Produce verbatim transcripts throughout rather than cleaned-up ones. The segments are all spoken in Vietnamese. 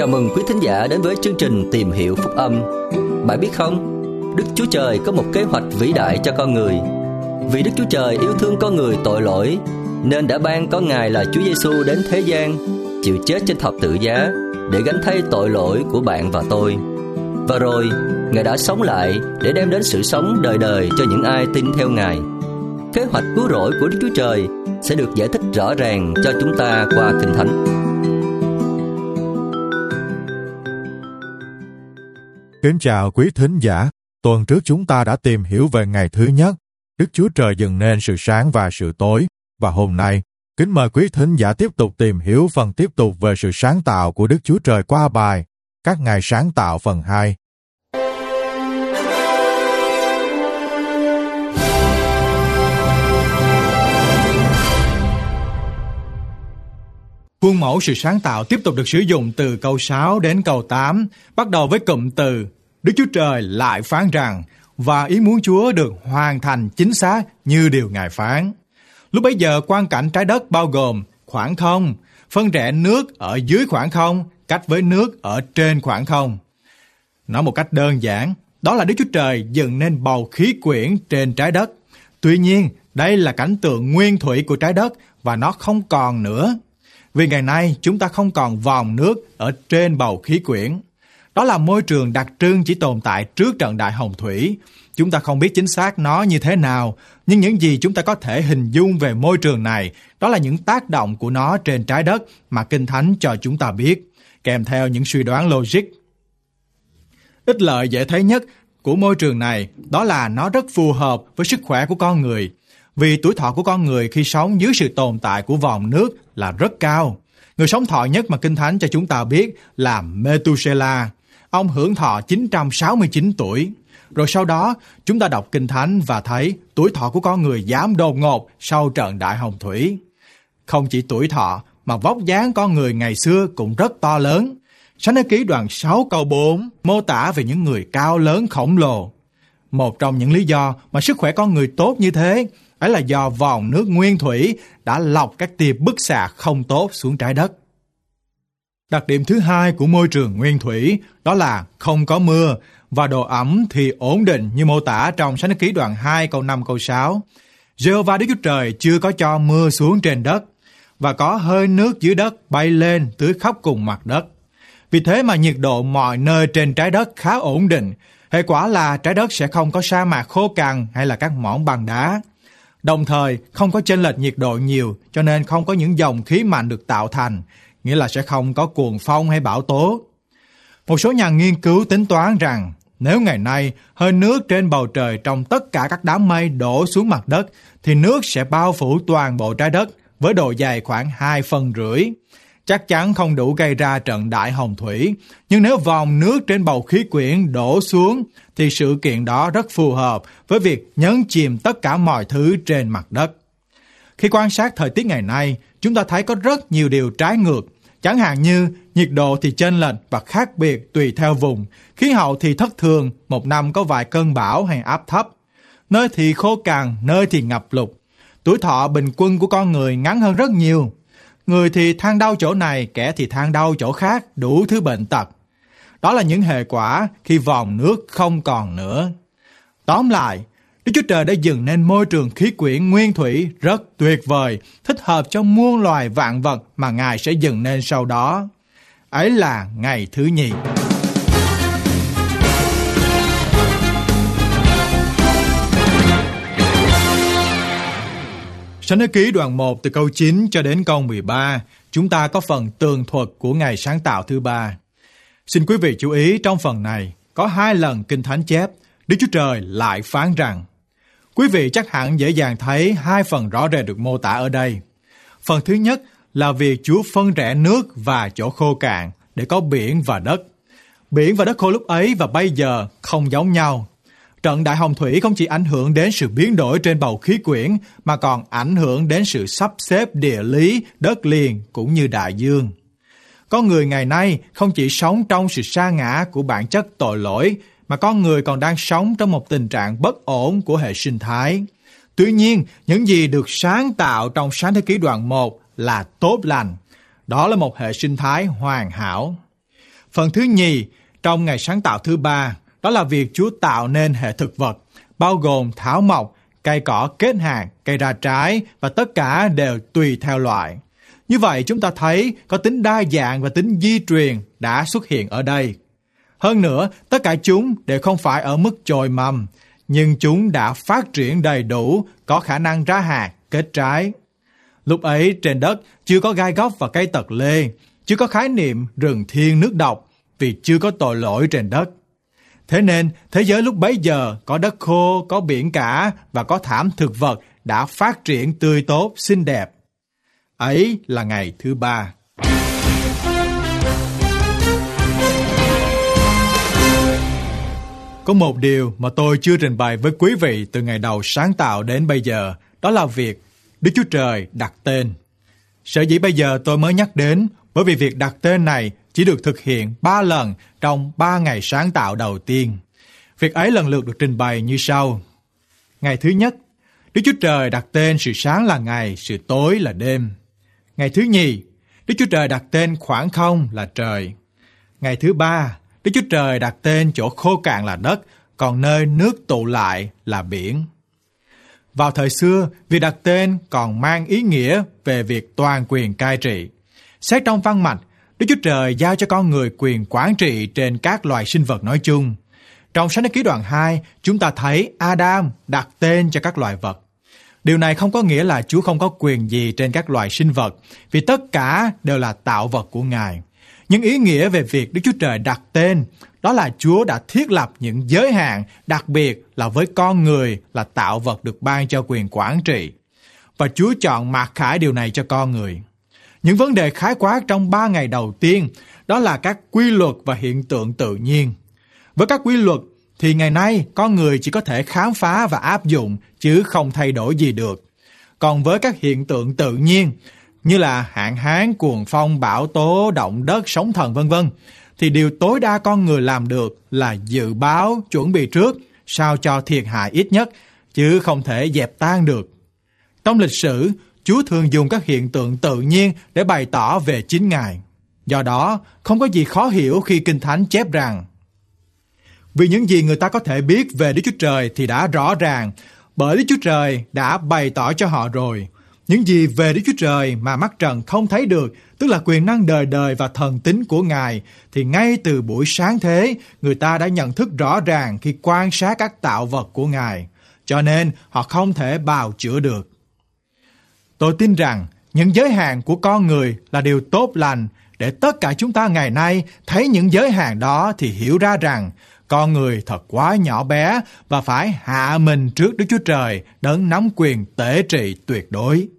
Chào mừng quý thính giả đến với chương trình Tìm Hiểu Phúc Âm. Bạn biết không, Đức Chúa Trời có một kế hoạch vĩ đại cho con người. Vì Đức Chúa Trời yêu thương con người tội lỗi, nên đã ban con Ngài là Chúa Giêsu đến thế gian, chịu chết trên thập tự giá để gánh thay tội lỗi của bạn và tôi. Và rồi, Ngài đã sống lại để đem đến sự sống đời đời cho những ai tin theo Ngài. Kế hoạch cứu rỗi của Đức Chúa Trời sẽ được giải thích rõ ràng cho chúng ta qua Kinh Thánh. Kính chào quý thính giả. Tuần trước chúng ta đã tìm hiểu về ngày thứ nhất, Đức Chúa Trời dựng nên sự sáng và sự tối. Và hôm nay, kính mời quý thính giả tiếp tục tìm hiểu phần tiếp tục về sự sáng tạo của Đức Chúa Trời qua bài Các Ngày Sáng Tạo phần hai. Khuôn mẫu sự sáng tạo tiếp tục được sử dụng từ câu sáu đến câu tám, bắt đầu với cụm từ Đức Chúa Trời lại phán rằng, và ý muốn Chúa được hoàn thành chính xác như điều Ngài phán. Lúc bấy giờ quang cảnh trái đất bao gồm khoảng không, phân rẽ nước ở dưới khoảng không, cách với nước ở trên khoảng không. Nói một cách đơn giản, đó là Đức Chúa Trời dựng nên bầu khí quyển trên trái đất. Tuy nhiên, đây là cảnh tượng nguyên thủy của trái đất và nó không còn nữa. Vì ngày nay chúng ta không còn vòm nước ở trên bầu khí quyển. Đó là môi trường đặc trưng chỉ tồn tại trước trận đại hồng thủy. Chúng ta không biết chính xác nó như thế nào, nhưng những gì chúng ta có thể hình dung về môi trường này, đó là những tác động của nó trên trái đất mà Kinh Thánh cho chúng ta biết, kèm theo những suy đoán logic. Ích lợi dễ thấy nhất của môi trường này, đó là nó rất phù hợp với sức khỏe của con người. Vì tuổi thọ của con người khi sống dưới sự tồn tại của vòm nước là rất cao. Người sống thọ nhất mà Kinh Thánh cho chúng ta biết là Methusela. Ông hưởng thọ chín trăm sáu mươi chín tuổi. Rồi sau đó, chúng ta đọc Kinh Thánh và thấy tuổi thọ của con người giảm đột ngột sau trận đại hồng thủy. Không chỉ tuổi thọ, mà vóc dáng con người ngày xưa cũng rất to lớn. Sách Ê Ký đoạn sáu câu bốn mô tả về những người cao lớn khổng lồ. Một trong những lý do mà sức khỏe con người tốt như thế, ấy là do vòm nước nguyên thủy đã lọc các tia bức xạ không tốt xuống trái đất. Đặc điểm thứ hai của môi trường nguyên thủy đó là không có mưa và độ ẩm thì ổn định như mô tả trong Sách Ê Ký đoạn hai câu năm câu sáu. Giê-hô-va Đức Chúa Trời chưa có cho mưa xuống trên đất và có hơi nước dưới đất bay lên tưới khắp cùng mặt đất. Vì thế mà nhiệt độ mọi nơi trên trái đất khá ổn định. Hệ quả là trái đất sẽ không có sa mạc khô cằn hay là các mỏm bằng đá. Đồng thời không có chênh lệch nhiệt độ nhiều, cho nên không có những dòng khí mạnh được tạo thành, nghĩa là sẽ không có cuồng phong hay bão tố. Một số nhà nghiên cứu tính toán rằng nếu ngày nay hơi nước trên bầu trời trong tất cả các đám mây đổ xuống mặt đất thì nước sẽ bao phủ toàn bộ trái đất với độ dày khoảng hai phân rưỡi. Chắc chắn không đủ gây ra trận đại hồng thủy, nhưng nếu vòm nước trên bầu khí quyển đổ xuống thì sự kiện đó rất phù hợp với việc nhấn chìm tất cả mọi thứ trên mặt đất. Khi quan sát thời tiết ngày nay, chúng ta thấy có rất nhiều điều trái ngược, chẳng hạn như nhiệt độ thì chênh lệch và khác biệt tùy theo vùng, khí hậu thì thất thường, một năm có vài cơn bão hay áp thấp, nơi thì khô cằn, nơi thì ngập lụt. Tuổi thọ bình quân của con người ngắn hơn rất nhiều. Người thì than đau chỗ này, kẻ thì than đau chỗ khác, đủ thứ bệnh tật. Đó là những hệ quả khi vòm nước không còn nữa. Tóm lại, Đức Chúa Trời đã dựng nên môi trường khí quyển nguyên thủy rất tuyệt vời, thích hợp cho muôn loài vạn vật mà Ngài sẽ dựng nên sau đó. Ấy là ngày thứ nhì. Sách Ê Ký đoạn một từ câu chín cho đến câu mười ba, chúng ta có phần tường thuật của ngày sáng tạo thứ ba. Xin quý vị chú ý trong phần này, có hai lần Kinh Thánh chép, Đức Chúa Trời lại phán rằng. Quý vị chắc hẳn dễ dàng thấy hai phần rõ rệt được mô tả ở đây. Phần thứ nhất là việc Chúa phân rẽ nước và chỗ khô cạn để có biển và đất. Biển và đất khô lúc ấy và bây giờ không giống nhau. Trận đại hồng thủy không chỉ ảnh hưởng đến sự biến đổi trên bầu khí quyển mà còn ảnh hưởng đến sự sắp xếp địa lý, đất liền cũng như đại dương. Con người ngày nay không chỉ sống trong sự sa ngã của bản chất tội lỗi mà con người còn đang sống trong một tình trạng bất ổn của hệ sinh thái. Tuy nhiên, những gì được sáng tạo trong Sáng Thế Ký đoạn một là tốt lành. Đó là một hệ sinh thái hoàn hảo. Phần thứ nhì, trong ngày sáng tạo thứ ba, đó là việc Chúa tạo nên hệ thực vật, bao gồm thảo mộc, cây cỏ kết hạt, cây ra trái và tất cả đều tùy theo loại. Như vậy chúng ta thấy có tính đa dạng và tính di truyền đã xuất hiện ở đây. Hơn nữa, tất cả chúng đều không phải ở mức chồi mầm, nhưng chúng đã phát triển đầy đủ, có khả năng ra hạt, kết trái. Lúc ấy trên đất chưa có gai góc và cây tật lê, chưa có khái niệm rừng thiên nước độc vì chưa có tội lỗi trên đất. Thế nên thế giới lúc bấy giờ có đất khô, có biển cả và có thảm thực vật đã phát triển tươi tốt, xinh đẹp. Ấy là ngày thứ ba. Có một điều mà tôi chưa trình bày với quý vị từ ngày đầu sáng tạo đến bây giờ, đó là việc Đức Chúa Trời đặt tên. Sở dĩ bây giờ tôi mới nhắc đến, bởi vì việc đặt tên này chỉ được thực hiện ba lần trong ba ngày sáng tạo đầu tiên. Việc ấy lần lượt được trình bày như sau. Ngày thứ nhất, Đức Chúa Trời đặt tên sự sáng là ngày, sự tối là đêm. Ngày thứ nhì, Đức Chúa Trời đặt tên khoảng không là trời. Ngày thứ ba, Đức Chúa Trời đặt tên chỗ khô cạn là đất, còn nơi nước tụ lại là biển. Vào thời xưa, việc đặt tên còn mang ý nghĩa về việc toàn quyền cai trị. Xét trong văn mạch, Đức Chúa Trời giao cho con người quyền quản trị trên các loài sinh vật nói chung. Trong Sách Ấn Ký đoạn hai, chúng ta thấy Adam đặt tên cho các loài vật. Điều này không có nghĩa là Chúa không có quyền gì trên các loài sinh vật, vì tất cả đều là tạo vật của Ngài. Nhưng ý nghĩa về việc Đức Chúa Trời đặt tên, đó là Chúa đã thiết lập những giới hạn, đặc biệt là với con người là tạo vật được ban cho quyền quản trị. Và Chúa chọn mặc khải điều này cho con người. Những vấn đề khái quát trong ba ngày đầu tiên, đó là các quy luật và hiện tượng tự nhiên. Với các quy luật, thì ngày nay con người chỉ có thể khám phá và áp dụng, chứ không thay đổi gì được. Còn với các hiện tượng tự nhiên, như là hạn hán, cuồng phong, bão tố, động đất, sóng thần vân vân, thì điều tối đa con người làm được là dự báo, chuẩn bị trước, sao cho thiệt hại ít nhất, chứ không thể dẹp tan được. Trong lịch sử, Chúa thường dùng các hiện tượng tự nhiên để bày tỏ về chính Ngài. Do đó, không có gì khó hiểu khi Kinh Thánh chép rằng vì những gì người ta có thể biết về Đức Chúa Trời thì đã rõ ràng, bởi Đức Chúa Trời đã bày tỏ cho họ rồi. Những gì về Đức Chúa Trời mà mắt trần không thấy được, tức là quyền năng đời đời và thần tính của Ngài, thì ngay từ buổi sáng thế, người ta đã nhận thức rõ ràng khi quan sát các tạo vật của Ngài, cho nên họ không thể bào chữa được. Tôi tin rằng những giới hạn của con người là điều tốt lành, để tất cả chúng ta ngày nay thấy những giới hạn đó thì hiểu ra rằng con người thật quá nhỏ bé và phải hạ mình trước Đức Chúa Trời, đấng nắm quyền tể trị tuyệt đối.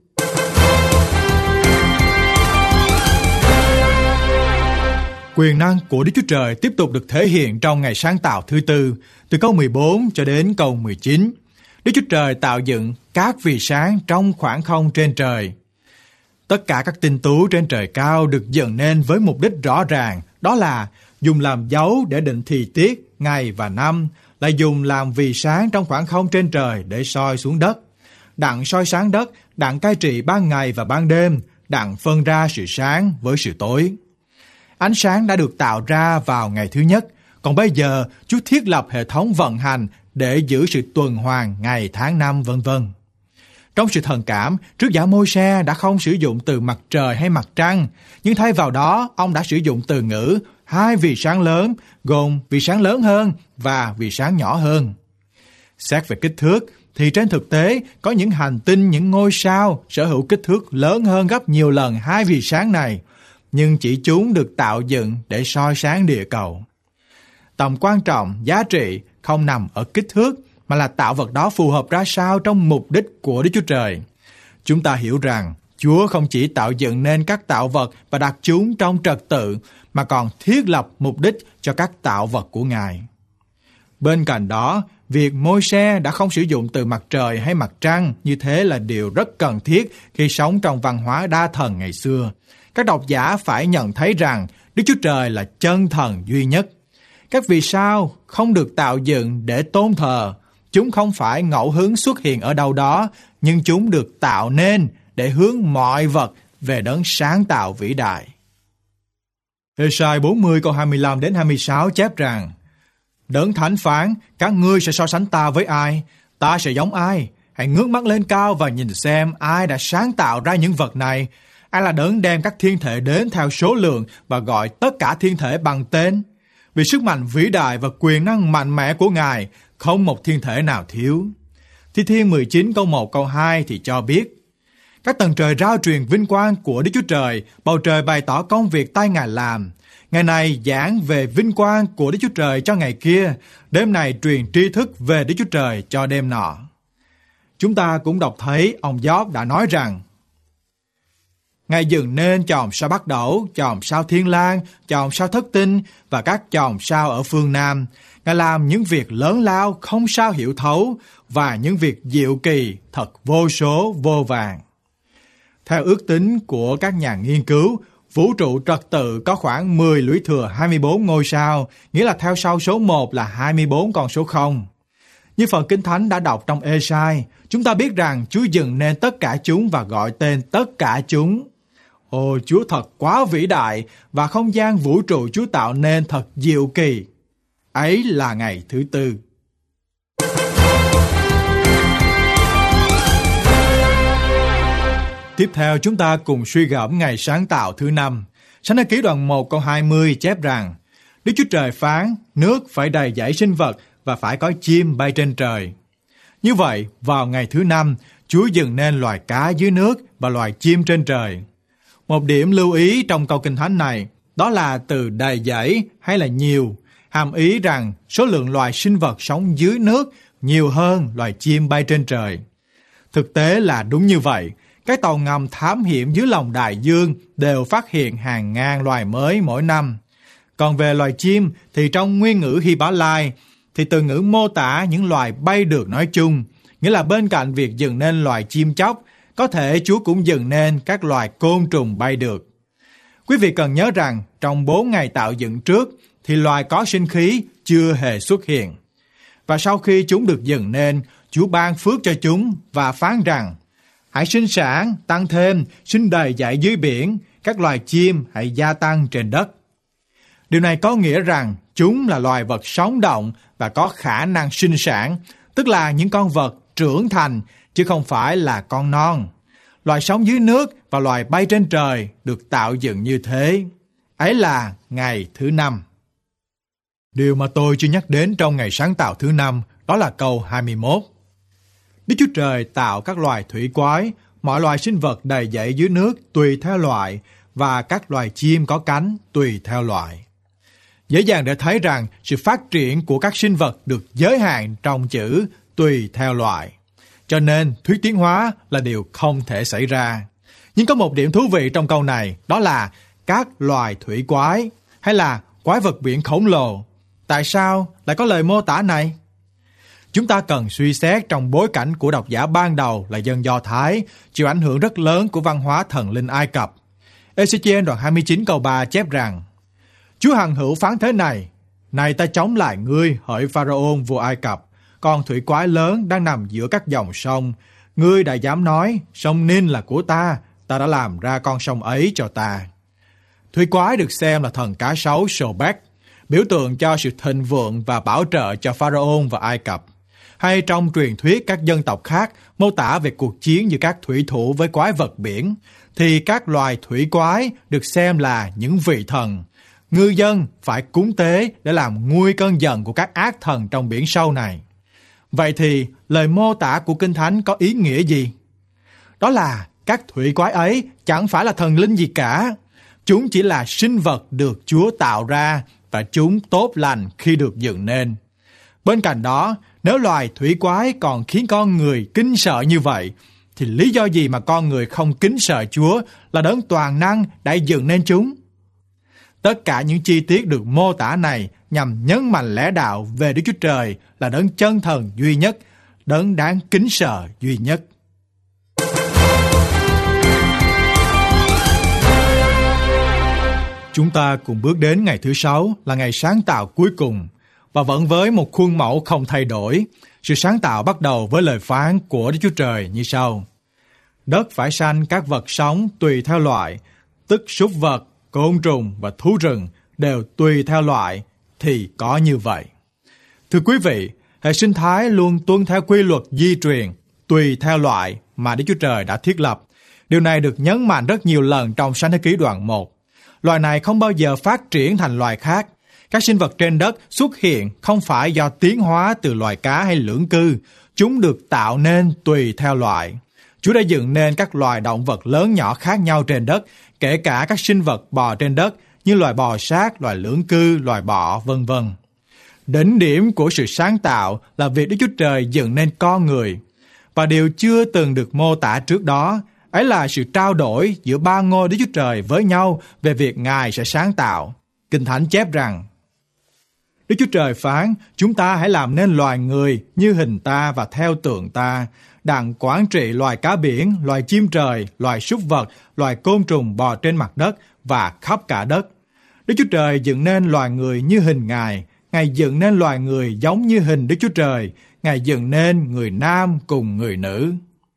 Quyền năng của Đức Chúa Trời tiếp tục được thể hiện trong ngày sáng tạo thứ tư, từ câu mười bốn cho đến câu mười chín. Đức Chúa Trời tạo dựng các vì sáng trong khoảng không trên trời. Tất cả các tinh tú trên trời cao được dựng nên với mục đích rõ ràng, đó là dùng làm dấu để định thì tiết, ngày và năm, lại dùng làm vì sáng trong khoảng không trên trời để soi xuống đất. Đặng soi sáng đất, đặng cai trị ban ngày và ban đêm, đặng phân ra sự sáng với sự tối. Ánh sáng đã được tạo ra vào ngày thứ nhất, còn bây giờ Chúa thiết lập hệ thống vận hành để giữ sự tuần hoàn ngày tháng năm vân vân. Trong sự thần cảm, trước giả Môi-se đã không sử dụng từ mặt trời hay mặt trăng, nhưng thay vào đó, ông đã sử dụng từ ngữ hai vì sáng lớn, gồm vì sáng lớn hơn và vì sáng nhỏ hơn. Xét về kích thước, thì trên thực tế có những hành tinh, những ngôi sao sở hữu kích thước lớn hơn gấp nhiều lần hai vì sáng này, nhưng chỉ chúng được tạo dựng để soi sáng địa cầu. Tầm quan trọng, giá trị không nằm ở kích thước, mà là tạo vật đó phù hợp ra sao trong mục đích của Đức Chúa Trời. Chúng ta hiểu rằng Chúa không chỉ tạo dựng nên các tạo vật và đặt chúng trong trật tự, mà còn thiết lập mục đích cho các tạo vật của Ngài. Bên cạnh đó, việc Môi-se đã không sử dụng từ mặt trời hay mặt trăng như thế là điều rất cần thiết khi sống trong văn hóa đa thần ngày xưa. Các độc giả phải nhận thấy rằng Đức Chúa Trời là chân thần duy nhất. Các vì sao không được tạo dựng để tôn thờ. Chúng không phải ngẫu hứng xuất hiện ở đâu đó, nhưng chúng được tạo nên để hướng mọi vật về đấng sáng tạo vĩ đại. Ê-sai bốn mươi câu hai mươi lăm đến hai mươi sáu chép rằng: Đấng Thánh phán, các ngươi sẽ so sánh ta với ai? Ta sẽ giống ai? Hãy ngước mắt lên cao và nhìn xem ai đã sáng tạo ra những vật này. Ai là đấng đem các thiên thể đến theo số lượng và gọi tất cả thiên thể bằng tên? Vì sức mạnh vĩ đại và quyền năng mạnh mẽ của Ngài, không một thiên thể nào thiếu. Thi Thiên mười chín câu một câu hai thì cho biết: Các tầng trời rao truyền vinh quang của Đức Chúa Trời, bầu trời bày tỏ công việc tay Ngài làm. Ngày này giảng về vinh quang của Đức Chúa Trời cho ngày kia, đêm này truyền tri thức về Đức Chúa Trời cho đêm nọ. Chúng ta cũng đọc thấy ông Gióp đã nói rằng: Ngài dựng nên chòm sao Bắc Đẩu, chòm sao Thiên Lang, chòm sao Thất Tinh và các chòm sao ở phương Nam. Ngài làm những việc lớn lao không sao hiểu thấu và những việc diệu kỳ thật vô số vô vàn. Theo ước tính của các nhà nghiên cứu, vũ trụ trật tự có khoảng mười lũy thừa hai mươi bốn ngôi sao, nghĩa là theo sau số một là hai mươi bốn con số không. Như phần Kinh Thánh đã đọc trong Ê-sai, chúng ta biết rằng Chúa dựng nên tất cả chúng và gọi tên tất cả chúng. Ồ, Chúa thật quá vĩ đại và không gian vũ trụ Chúa tạo nên thật diệu kỳ. Ấy là ngày thứ tư. Tiếp theo chúng ta cùng suy gẫm ngày sáng tạo thứ năm. Sách Ê Ký đoạn một câu hai mươi chép rằng: Đức Chúa Trời phán, nước phải đầy dẫy sinh vật và phải có chim bay trên trời. Như vậy, vào ngày thứ năm, Chúa dựng nên loài cá dưới nước và loài chim trên trời. Một điểm lưu ý trong câu Kinh Thánh này, đó là từ đầy dẫy hay là nhiều, hàm ý rằng số lượng loài sinh vật sống dưới nước nhiều hơn loài chim bay trên trời. Thực tế là đúng như vậy. Các tàu ngầm thám hiểm dưới lòng đại dương đều phát hiện hàng ngàn loài mới mỗi năm. Còn về loài chim thì trong nguyên ngữ Hy Bá Lai thì từ ngữ mô tả những loài bay được nói chung, nghĩa là bên cạnh việc dựng nên loài chim chóc, có thể Chúa cũng dựng nên các loài côn trùng bay được. Quý vị cần nhớ rằng trong bốn ngày tạo dựng trước thì loài có sinh khí chưa hề xuất hiện. Và sau khi chúng được dựng nên, Chúa ban phước cho chúng và phán rằng: Hãy sinh sản, tăng thêm, sinh đầy dẫy dưới biển, các loài chim hãy gia tăng trên đất. Điều này có nghĩa rằng chúng là loài vật sống động và có khả năng sinh sản, tức là những con vật trưởng thành, chứ không phải là con non. Loài sống dưới nước và loài bay trên trời được tạo dựng như thế. Ấy là ngày thứ năm. Điều mà tôi chưa nhắc đến trong ngày sáng tạo thứ năm, đó là câu hai mươi mốt. Đức Chúa Trời tạo các loài thủy quái, mọi loài sinh vật đầy dẫy dưới nước tùy theo loại, và các loài chim có cánh tùy theo loại. Dễ dàng để thấy rằng sự phát triển của các sinh vật được giới hạn trong chữ tùy theo loại. Cho nên thuyết tiến hóa là điều không thể xảy ra. Nhưng có một điểm thú vị trong câu này, đó là các loài thủy quái hay là quái vật biển khổng lồ. Tại sao lại có lời mô tả này? Chúng ta cần suy xét trong bối cảnh của độc giả ban đầu là dân Do Thái, chịu ảnh hưởng rất lớn của văn hóa thần linh Ai Cập. Ê-xê-chi-ên đoạn hai mươi chín câu ba chép rằng: Chúa hằng hữu phán thế này: Này ta chống lại ngươi, hỡi Pharaôn vua Ai Cập, con thủy quái lớn đang nằm giữa các dòng sông. Ngươi đã dám nói, sông Nin là của ta, ta đã làm ra con sông ấy cho ta. Thủy quái được xem là thần cá sấu Sobek, biểu tượng cho sự thịnh vượng và bảo trợ cho Pharaôn và Ai Cập. Hay trong truyền thuyết các dân tộc khác mô tả về cuộc chiến giữa các thủy thủ với quái vật biển, thì các loài thủy quái được xem là những vị thần. Ngư dân phải cúng tế để làm nguôi cơn giận của các ác thần trong biển sâu này. Vậy thì lời mô tả của Kinh Thánh có ý nghĩa gì? Đó là các thủy quái ấy chẳng phải là thần linh gì cả. Chúng chỉ là sinh vật được Chúa tạo ra và chúng tốt lành khi được dựng nên. Bên cạnh đó, nếu loài thủy quái còn khiến con người kính sợ như vậy, thì lý do gì mà con người không kính sợ Chúa là đấng toàn năng đã dựng nên chúng? Tất cả những chi tiết được mô tả này nhằm nhấn mạnh lẽ đạo về Đức Chúa Trời là đấng chân thần duy nhất, đấng đáng kính sợ duy nhất. Chúng ta cùng bước đến ngày thứ sáu là ngày sáng tạo cuối cùng, và vẫn với một khuôn mẫu không thay đổi. Sự sáng tạo bắt đầu với lời phán của Đức Chúa Trời như sau: Đất phải sanh các vật sống tùy theo loại, tức súc vật, côn trùng và thú rừng đều tùy theo loại thì có như vậy. Thưa quý vị, hệ sinh thái luôn tuân theo quy luật di truyền tùy theo loại mà Đức Chúa Trời đã thiết lập. Điều này được nhấn mạnh rất nhiều lần trong Sáng Thế Ký đoạn một. Loài này không bao giờ phát triển thành loài khác. Các sinh vật trên đất xuất hiện không phải do tiến hóa từ loài cá hay lưỡng cư. Chúng được tạo nên tùy theo loại. Chúa đã dựng nên các loài động vật lớn nhỏ khác nhau trên đất, kể cả các sinh vật bò trên đất như loài bò sát, loài lưỡng cư, loài bọ, vân vân. Đỉnh điểm của sự sáng tạo là việc Đức Chúa Trời dựng nên con người. Và điều chưa từng được mô tả trước đó, ấy là sự trao đổi giữa ba ngôi Đức Chúa Trời với nhau về việc Ngài sẽ sáng tạo. Kinh Thánh chép rằng, Đức Chúa Trời phán, chúng ta hãy làm nên loài người như hình ta và theo tượng ta, đặng quản trị loài cá biển, loài chim trời, loài súc vật, loài côn trùng bò trên mặt đất và khắp cả đất. Đức Chúa Trời dựng nên loài người như hình Ngài, Ngài dựng nên loài người giống như hình Đức Chúa Trời, Ngài dựng nên người nam cùng người nữ.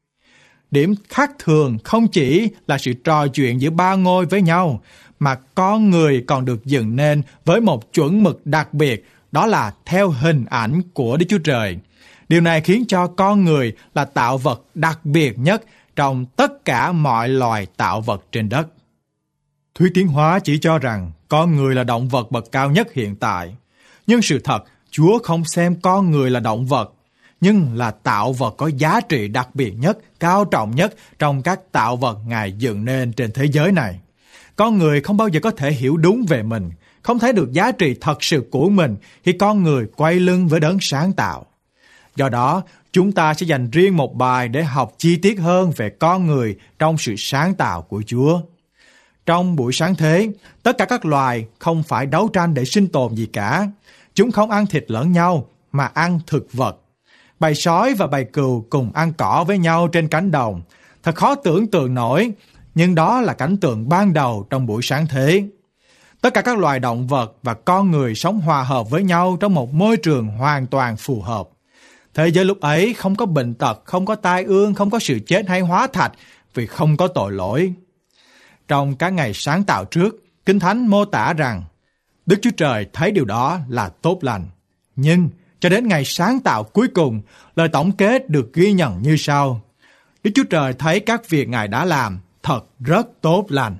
Điểm khác thường không chỉ là sự trò chuyện giữa ba ngôi với nhau, mà con người còn được dựng nên với một chuẩn mực đặc biệt, đó là theo hình ảnh của Đức Chúa Trời. Điều này khiến cho con người là tạo vật đặc biệt nhất trong tất cả mọi loài tạo vật trên đất. Thuyết tiến hóa chỉ cho rằng con người là động vật bậc cao nhất hiện tại. Nhưng sự thật, Chúa không xem con người là động vật, nhưng là tạo vật có giá trị đặc biệt nhất, cao trọng nhất trong các tạo vật Ngài dựng nên trên thế giới này. Con người không bao giờ có thể hiểu đúng về mình, không thấy được giá trị thật sự của mình khi con người quay lưng với đấng sáng tạo. Do đó, chúng ta sẽ dành riêng một bài để học chi tiết hơn về con người trong sự sáng tạo của Chúa. Trong buổi sáng thế, tất cả các loài không phải đấu tranh để sinh tồn gì cả. Chúng không ăn thịt lẫn nhau, mà ăn thực vật. Bầy sói và bầy cừu cùng ăn cỏ với nhau trên cánh đồng. Thật khó tưởng tượng nổi, nhưng đó là cảnh tượng ban đầu trong buổi sáng thế. Tất cả các loài động vật và con người sống hòa hợp với nhau trong một môi trường hoàn toàn phù hợp. Thế giới lúc ấy không có bệnh tật, không có tai ương, không có sự chết hay hóa thạch vì không có tội lỗi. Trong các ngày sáng tạo trước, Kinh Thánh mô tả rằng Đức Chúa Trời thấy điều đó là tốt lành. Nhưng cho đến ngày sáng tạo cuối cùng, lời tổng kết được ghi nhận như sau. Đức Chúa Trời thấy các việc Ngài đã làm thật rất tốt lành.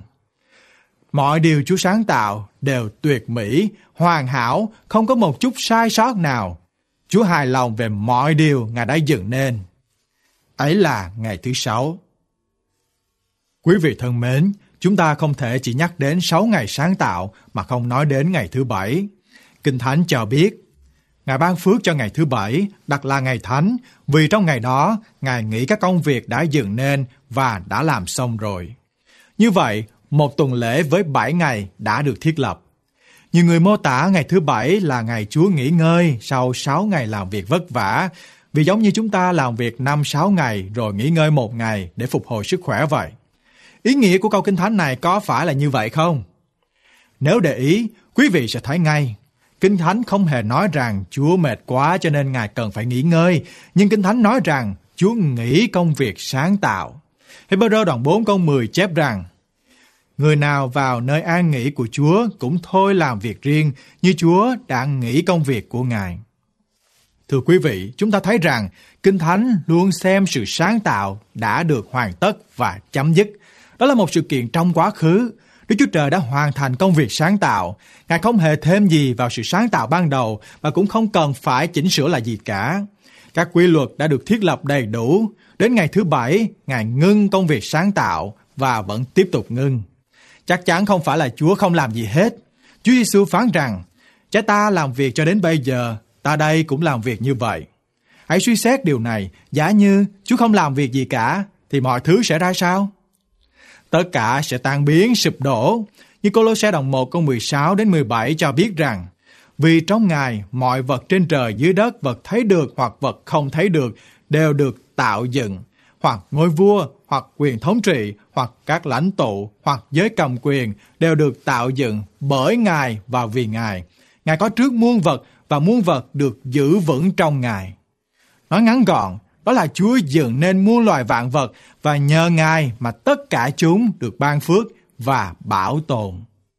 Mọi điều Chúa sáng tạo đều tuyệt mỹ, hoàn hảo, không có một chút sai sót nào. Chúa hài lòng về mọi điều Ngài đã dựng nên. Ấy là ngày thứ sáu. Quý vị thân mến, chúng ta không thể chỉ nhắc đến sáu ngày sáng tạo mà không nói đến ngày thứ bảy. Kinh Thánh cho biết, Ngài ban phước cho ngày thứ bảy, đặt là ngày thánh, vì trong ngày đó, Ngài nghĩ các công việc đã dựng nên và đã làm xong rồi. Như vậy, một tuần lễ với bảy ngày đã được thiết lập. Nhiều người mô tả ngày thứ bảy là ngày Chúa nghỉ ngơi sau sáu ngày làm việc vất vả, vì giống như chúng ta làm việc năm sáu ngày rồi nghỉ ngơi một ngày để phục hồi sức khỏe vậy. Ý nghĩa của câu Kinh Thánh này có phải là như vậy không? Nếu để ý, quý vị sẽ thấy ngay. Kinh Thánh không hề nói rằng Chúa mệt quá cho nên Ngài cần phải nghỉ ngơi, nhưng Kinh Thánh nói rằng Chúa nghỉ công việc sáng tạo. Hebrew đoạn bốn câu mười chép rằng, người nào vào nơi an nghỉ của Chúa cũng thôi làm việc riêng như Chúa đã nghỉ công việc của Ngài. Thưa quý vị, chúng ta thấy rằng Kinh Thánh luôn xem sự sáng tạo đã được hoàn tất và chấm dứt. Đó là một sự kiện trong quá khứ. Đức Chúa Trời đã hoàn thành công việc sáng tạo. Ngài không hề thêm gì vào sự sáng tạo ban đầu và cũng không cần phải chỉnh sửa lại gì cả. Các quy luật đã được thiết lập đầy đủ. Đến ngày thứ bảy, Ngài ngưng công việc sáng tạo và vẫn tiếp tục ngưng. Chắc chắn không phải là Chúa không làm gì hết. Chúa Giêsu phán rằng, cha ta làm việc cho đến bây giờ, ta đây cũng làm việc như vậy. Hãy suy xét điều này, giả như Chúa không làm việc gì cả, thì mọi thứ sẽ ra sao? Tất cả sẽ tan biến, sụp đổ. Như Cô-lô-se đoạn một câu mười sáu đến mười bảy cho biết rằng, vì trong Ngài mọi vật trên trời dưới đất, vật thấy được hoặc vật không thấy được, đều được tạo dựng, hoặc ngôi vua, hoặc quyền thống trị, hoặc các lãnh tụ, hoặc giới cầm quyền, đều được tạo dựng bởi Ngài và vì Ngài. Ngài có trước muôn vật, và muôn vật được giữ vững trong Ngài. Nói ngắn gọn, đó là Chúa dựng nên muôn loài vạn vật, và nhờ Ngài mà tất cả chúng được ban phước và bảo tồn.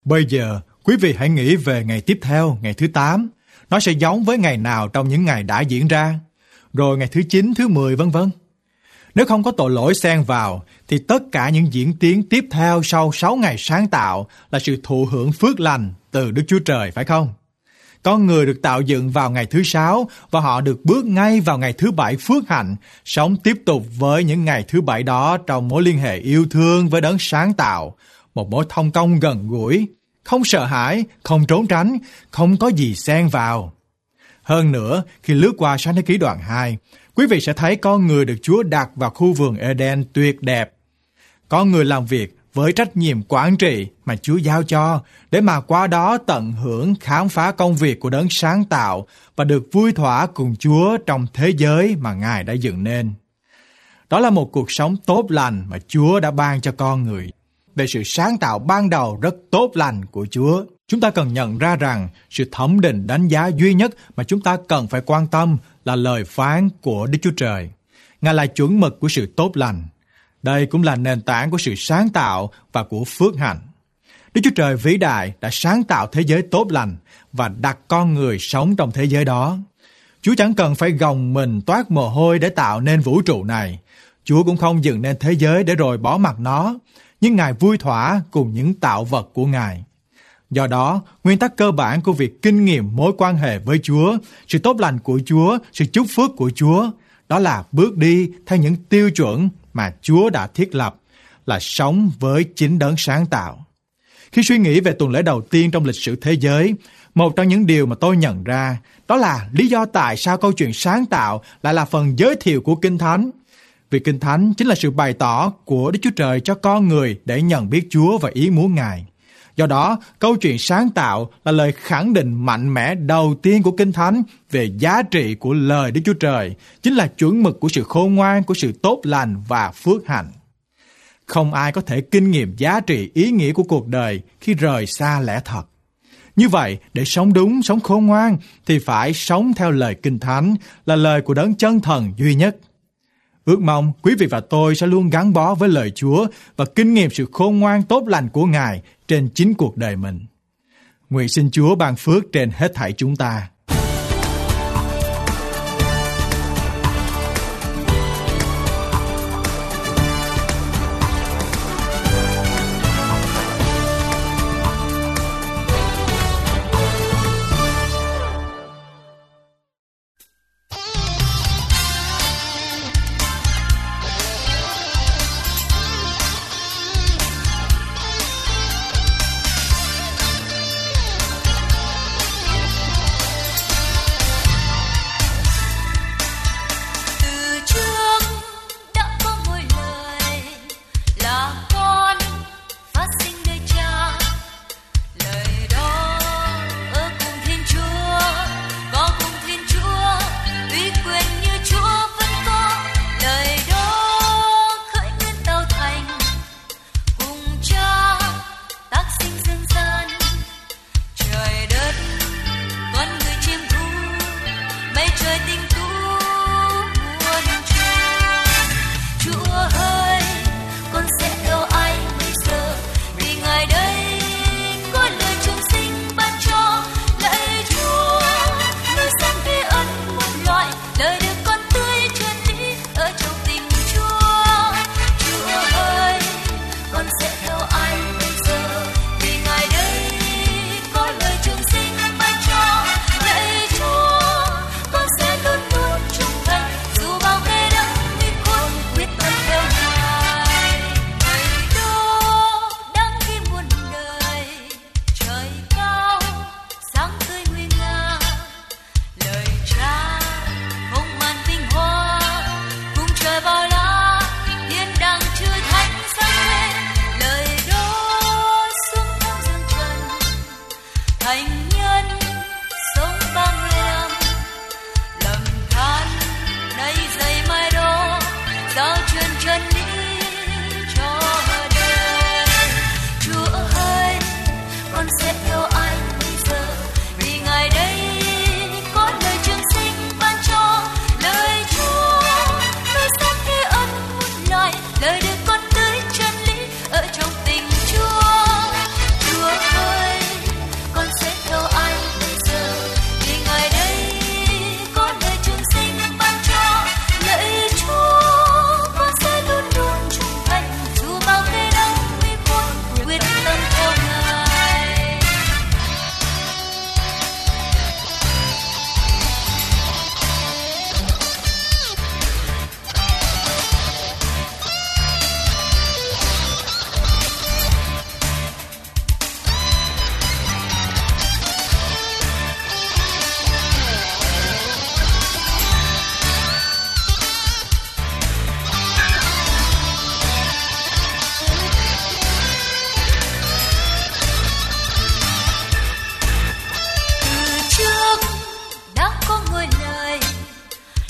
Bây giờ, quý vị hãy nghĩ về ngày tiếp theo, ngày thứ tám. Nó sẽ giống với ngày nào trong những ngày đã diễn ra. Rồi ngày thứ chín, thứ mười, vân vân. Nếu không có tội lỗi xen vào, thì tất cả những diễn tiến tiếp theo sau sáu ngày sáng tạo là sự thụ hưởng phước lành từ Đức Chúa Trời, phải không? Con người được tạo dựng vào ngày thứ sáu và họ được bước ngay vào ngày thứ bảy phước hạnh, sống tiếp tục với những ngày thứ bảy đó trong mối liên hệ yêu thương với đấng sáng tạo, một mối thông công gần gũi, không sợ hãi, không trốn tránh, không có gì xen vào. Hơn nữa, khi lướt qua Sáng Thế Ký đoạn hai, quý vị sẽ thấy con người được Chúa đặt vào khu vườn Eden tuyệt đẹp. Con người làm việc với trách nhiệm quản trị mà Chúa giao cho, để mà qua đó tận hưởng khám phá công việc của đấng sáng tạo và được vui thỏa cùng Chúa trong thế giới mà Ngài đã dựng nên. Đó là một cuộc sống tốt lành mà Chúa đã ban cho con người. Về sự sáng tạo ban đầu rất tốt lành của Chúa, chúng ta cần nhận ra rằng sự thẩm định đánh giá duy nhất mà chúng ta cần phải quan tâm là lời phán của Đức Chúa Trời. Ngài là chuẩn mực của sự tốt lành. Đây cũng là nền tảng của sự sáng tạo và của phước hạnh. Đức Chúa Trời vĩ đại đã sáng tạo thế giới tốt lành và đặt con người sống trong thế giới đó. Chúa chẳng cần phải gồng mình toát mồ hôi để tạo nên vũ trụ này. Chúa cũng không dựng nên thế giới để rồi bỏ mặc nó, nhưng Ngài vui thỏa cùng những tạo vật của Ngài. Do đó, nguyên tắc cơ bản của việc kinh nghiệm mối quan hệ với Chúa, sự tốt lành của Chúa, sự chúc phước của Chúa, đó là bước đi theo những tiêu chuẩn mà Chúa đã thiết lập, là sống với chính đấng sáng tạo. Khi suy nghĩ về tuần lễ đầu tiên trong lịch sử thế giới, một trong những điều mà tôi nhận ra, đó là lý do tại sao câu chuyện sáng tạo lại là phần giới thiệu của Kinh Thánh. Vì Kinh Thánh chính là sự bày tỏ của Đức Chúa Trời cho con người để nhận biết Chúa và ý muốn Ngài. Do đó, câu chuyện sáng tạo là lời khẳng định mạnh mẽ đầu tiên của Kinh Thánh về giá trị của lời Đức Chúa Trời, chính là chuẩn mực của sự khôn ngoan, của sự tốt lành và phước hạnh. Không ai có thể kinh nghiệm giá trị ý nghĩa của cuộc đời khi rời xa lẽ thật. Như vậy, để sống đúng, sống khôn ngoan, thì phải sống theo lời Kinh Thánh, là lời của đấng chân thần duy nhất. Ước mong quý vị và tôi sẽ luôn gắn bó với lời Chúa và kinh nghiệm sự khôn ngoan tốt lành của Ngài trên chính cuộc đời mình. Nguyện xin Chúa ban phước trên hết thảy chúng ta.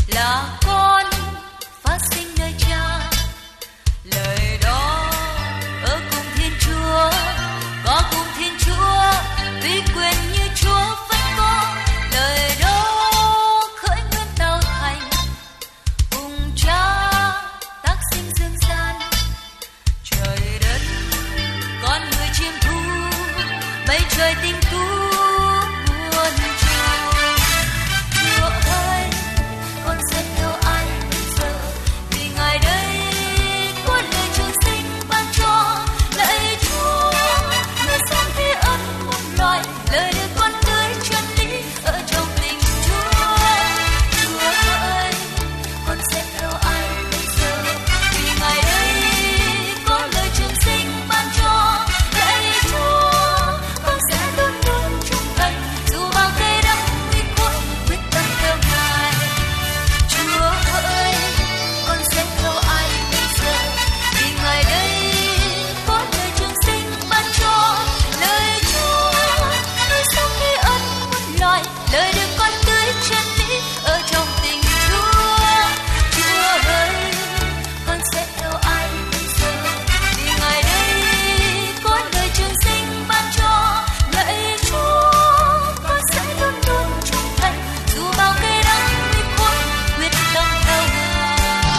là con phát sinh nơi Cha. Lời đó ở cùng Thiên Chúa, có cùng Thiên Chúa, uy quyền như Chúa vẫn có. Lời đó khởi nguyên tạo thành, cùng Cha tác sinh dương gian. Trời đất con người chiêm thu, mây trời tinh tú muôn trùng. Chúa ơi, con sẽ theo ai bây giờ, vì Ngài đây có lời trường sinh ban cho. Lạy Chúa, người sống thế ân muôn loài, lời đưa con tới chân lý ở trong tình Chúa. Chúa ơi, con sẽ theo ai bây giờ, vì Ngài đây có lời trường sinh ban cho. Lạy Chúa, con sẽ luôn luôn trung thành, dù bao cây đắng nguy khuất, quyết tâm theo Ngài. Chúa ơi, con sẽ theo ai bây giờ, vì Ngài đây có lời trường sinh ban cho. Lời Chúa, người sống thế ân muôn loài, lời đưa con tới chân lý ở trong tình Chúa. Chúa ơi, con sẽ theo ai bây giờ, vì Ngài đây có lời trường sinh ban cho. Lạy Chúa, con sẽ luôn luôn trung thành, dù bao cây đắng nguy khuất, quyết tâm theo Ngài.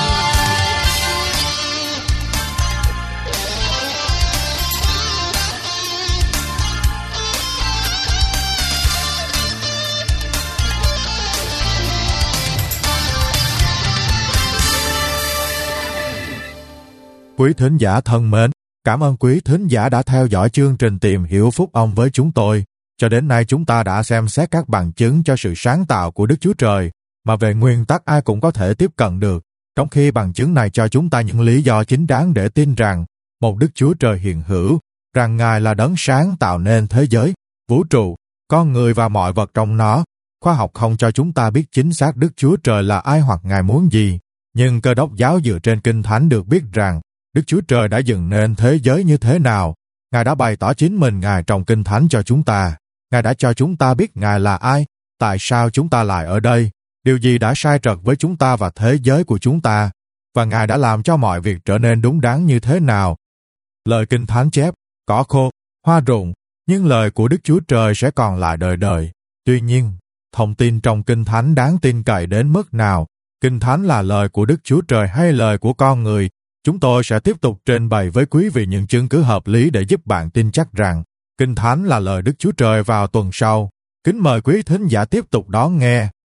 Quý thính giả thân mến, cảm ơn quý thính giả đã theo dõi chương trình Tìm Hiểu Phúc Âm với chúng tôi. Cho đến nay chúng ta đã xem xét các bằng chứng cho sự sáng tạo của Đức Chúa Trời, mà về nguyên tắc ai cũng có thể tiếp cận được, trong khi bằng chứng này cho chúng ta những lý do chính đáng để tin rằng một Đức Chúa Trời hiện hữu, rằng Ngài là đấng sáng tạo nên thế giới, vũ trụ, con người và mọi vật trong nó. Khoa học không cho chúng ta biết chính xác Đức Chúa Trời là ai hoặc Ngài muốn gì, nhưng Cơ Đốc giáo dựa trên Kinh Thánh được biết rằng Đức Chúa Trời đã dựng nên thế giới như thế nào. Ngài đã bày tỏ chính mình Ngài trong Kinh Thánh cho chúng ta. Ngài đã cho chúng ta biết Ngài là ai, tại sao chúng ta lại ở đây, điều gì đã sai trật với chúng ta và thế giới của chúng ta, và Ngài đã làm cho mọi việc trở nên đúng đắn như thế nào. Lời Kinh Thánh chép, cỏ khô, hoa rụng, nhưng lời của Đức Chúa Trời sẽ còn lại đời đời. Tuy nhiên, thông tin trong Kinh Thánh đáng tin cậy đến mức nào? Kinh Thánh là lời của Đức Chúa Trời hay lời của con người? Chúng tôi sẽ tiếp tục trình bày với quý vị những chứng cứ hợp lý để giúp bạn tin chắc rằng Kinh Thánh là lời Đức Chúa Trời vào tuần sau. Kính mời quý thính giả tiếp tục đón nghe.